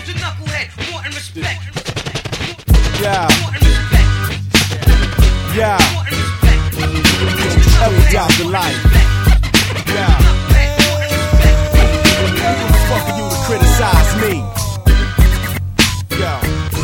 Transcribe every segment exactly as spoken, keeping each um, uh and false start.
who's a knucklehead? More and respect. Yeah. More and respect. Yeah. More and respect. Every doubt the life. Yeah. Who the fuck are you to criticize me? Yo.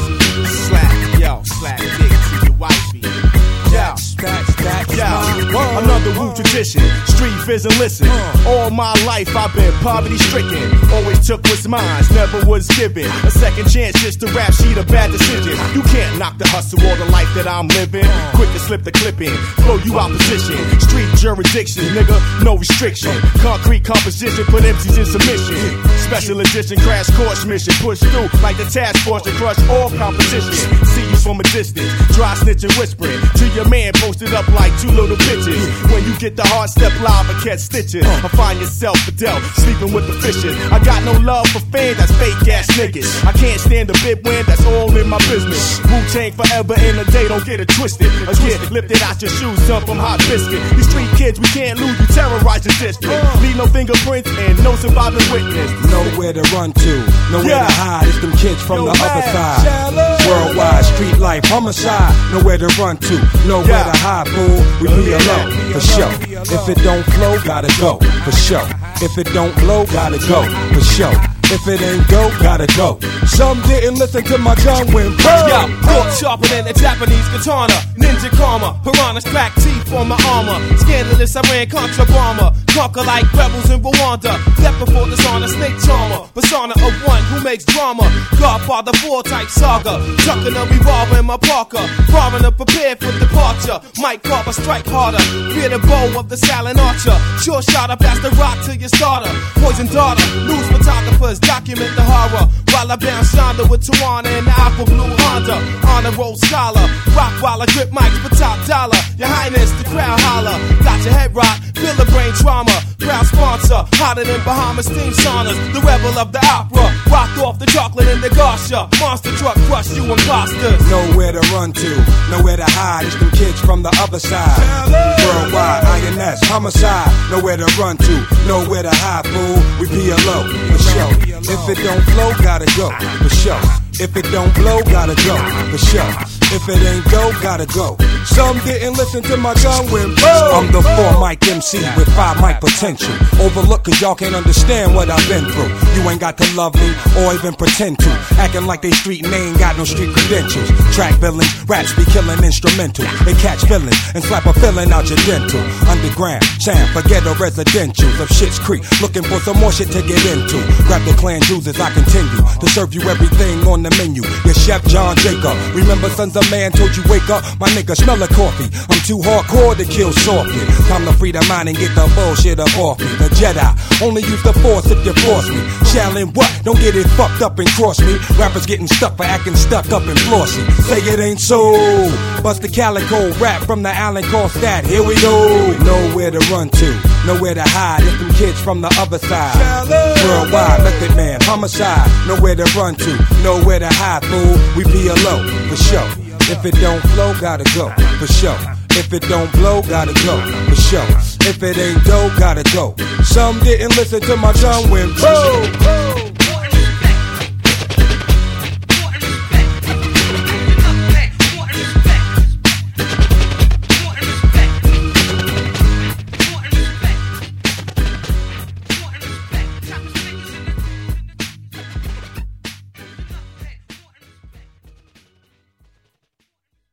Slap, yo, slap dick to your wifey. Yo. That's, that's Yeah, another Wu tradition. Street fizz and listen. All my life I've been poverty stricken. Always took what's mine, never was given a second chance just to rap sheet a bad decision. You can't knock the hustle or the life that I'm living. Quick to slip the clip in, blow you out position. Street jurisdiction, nigga, no restriction. Concrete composition, put M Cs in submission. Special edition crash course mission. Push through like the task force to crush all competition. See you from a distance, dry snitching, whispering to your man. Posted up like two little bitches. When you get the hard step live and catch stitches, I find yourself Fidel sleeping with the fishes. I got no love for fans, that's fake ass niggas. I can't stand a bit when that's all in my business. Wu-Tang forever in a day, don't get it twisted. A kid lifted out your shoes, some from Hot Biscuit. These street kids, we can't lose, you terrorize the district. Leave no fingerprints and no surviving witness. Nowhere to run to, nowhere Yeah. to hide. It's them kids from Yo, the man, other side. shallow. Worldwide street life, homicide. Nowhere to run to, nowhere Yeah. to hide, fool. We be alone, for sure. If it don't flow, gotta go, for sure. If it don't blow, gotta go, for sure. If it ain't go, gotta go. Some didn't listen to my gun when blow. Yo, thought sharper than a Japanese katana. Ninja karma, piranhas crack teeth on my armor. Scandalous, I ran contra bomber. Conquer like rebels in Rwanda. Death before dishonor, snake charmer. Persona of one who makes drama. Godfather four type saga. Chucking a revolver in my Parker. Foreigner prepared for departure. Mike Carver strike harder. Fear the bow of the silent archer. Sure shot up past the rock till you starter. Poison daughter, news photographers document the horror. While I bounce Shonda with Tawana and the Aqua Blue Honda. Honor roll scholar. Rock while I grip mics for top dollar. Your Highness, the crowd holler. Got your head rock, feel the brain trauma. Proud sponsor, hotter than Bahamas steam saunas. The rebel of the opera. Rocked off the chocolate in the Garsha. Monster truck crush you imposters. Nowhere to run to, nowhere to hide. It's them kids from the other side. Worldwide, I N S, homicide. Nowhere to run to, nowhere to hide, fool. We P L O, for sure. If it don't flow, gotta go, for sure. If it don't blow, gotta go, for sure. If it ain't go, gotta go. Some didn't listen to my gun when blow. I'm the four mic M C with five mic potential. Overlook cause y'all can't understand what I've been through. You ain't got to love me or even pretend to. Acting like they street and they ain't got no street credentials. Track billings, raps be killing instrumental. They catch feelings and slap a feeling out your dental. Underground, sound, forget the residentials of Shit's Creek. Looking for some more shit to get into. Grab the clan jewels as I continue to serve you everything on the menu. Your chef John Jacob. Remember Sons of Man told you wake up, my nigga smell of coffee. I'm too hardcore to kill softly. Time to free the mind and get the bullshit up off me. The Jedi only use the force if you force me. Shallin' what? Don't get it fucked up and cross me. Rappers getting stuck for acting stuck up and flossy. Say it ain't so. Bust the calico rap from the Allen call stat. Here we go. Nowhere to run to, nowhere to hide. It's them kids from the other side. Worldwide, Method Man, homicide. Nowhere to run to, nowhere to hide, fool. We P L O, for sure. If it don't flow, gotta go, for sure. If it don't blow, gotta go, for sure. If it ain't dope, gotta go. Some didn't listen to my gun when blow.